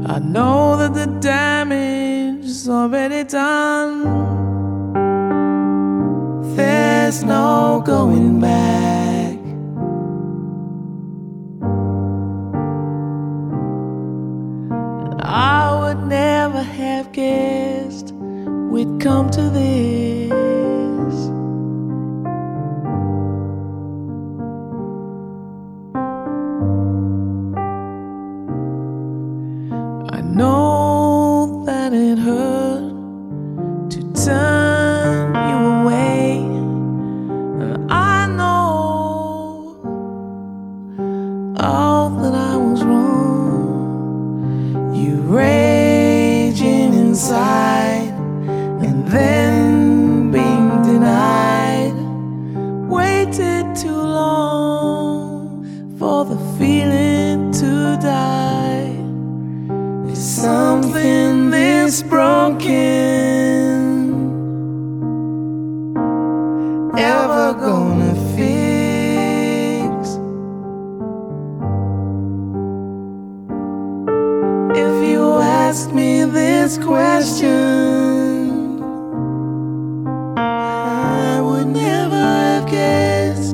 I know that the damage is already done. There's no going back. I would never have guessed we'd come to this. I know that it hurt to turn you away, and I know all that I was wrong. You raging inside and then being denied. Waited too long for the feeling to die. Is something this broken ever gonna fix? If you ask me this question, I would never have guessed.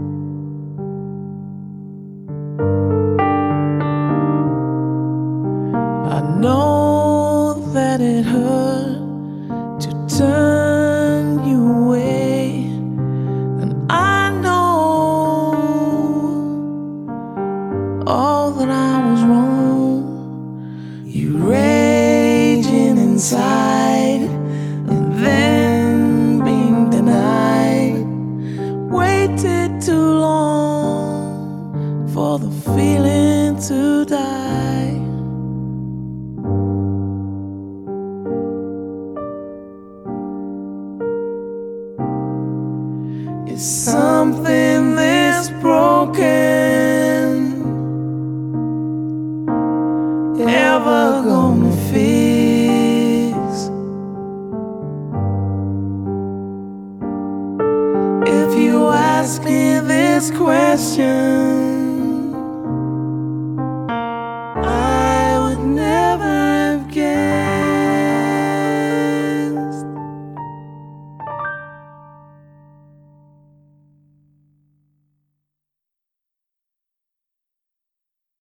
I know that it hurt to turn you away, and I know all that I was wrong. You raging inside and then being denied. Waited too long for the feeling to die. Is something this broken ever gonna fix? If you ask me this question,